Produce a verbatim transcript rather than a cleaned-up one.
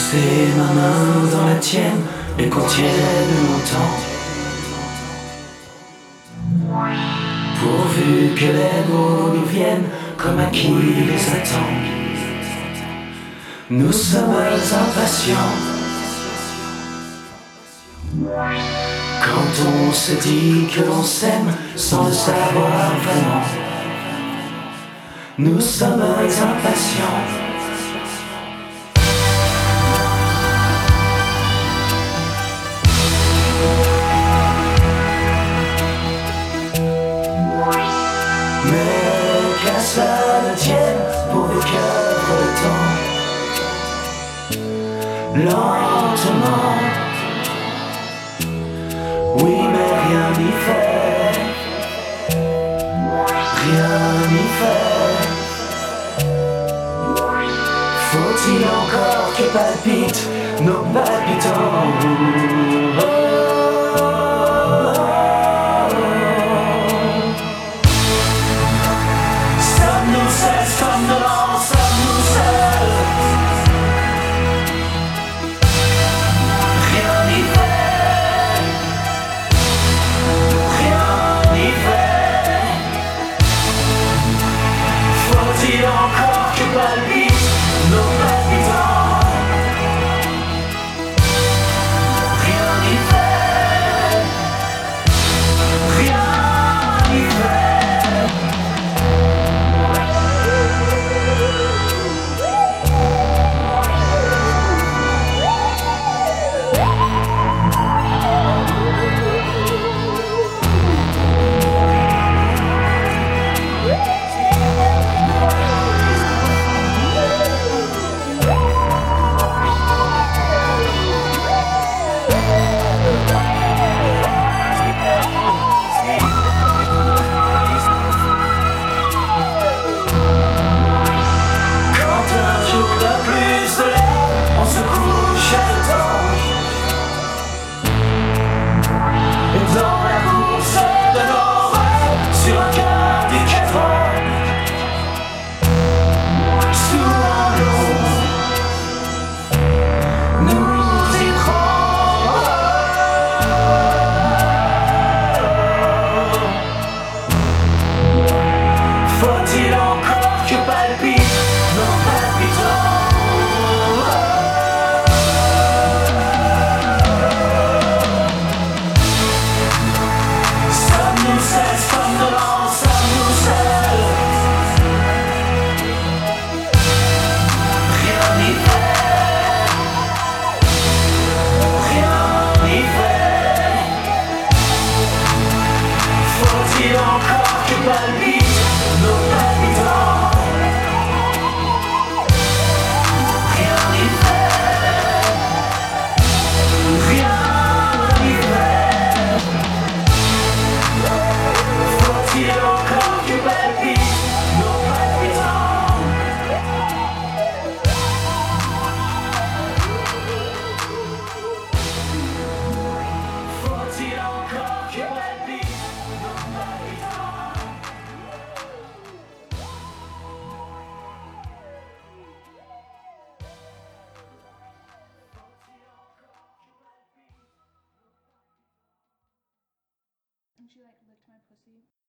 Pousser ma main dans la tienne et qu'on tienne longtemps, pourvu que les mots nous viennent comme à qui les attend. Nous sommes impatients quand on se dit que l'on s'aime sans le savoir vraiment. Nous sommes impatients. Mais qu'à cela ne tienne, pourvu qu'œuvre le temps lentement. Oui, mais rien n'y fait, rien n'y fait. Faut-il encore que palpitent nos palpitants? Sommes-nous seuls, somnolents, sommes-nous seuls? Rien n'y fait, rien n'y fait. Faut-il encore que palpitent nos palpitants? Rien n'y fait, rien n'y fait. Faut-il encore que palpitent nos palpitants? Sommes-nous seuls, somnolents, sommes-nous seuls? Rien n'y fait, rien n'y fait. Faut-il encore que palpitent nos palpitants? Rien n'y fait, rien n'y fait. Faut-il encore que palpitent nos palpitants? Faut-il encore que palpitent nos palpitants? And she like licked my pussy.